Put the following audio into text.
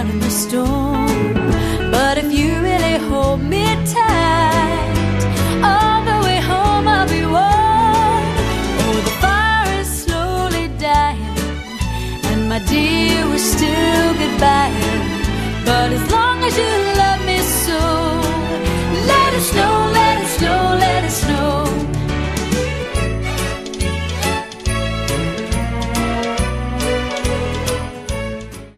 weathering the storm. But if you really hold me tight, all the way home I'll be warm. Oh, the fire is slowly dying, and my dear, we're still goodbye. But as long as you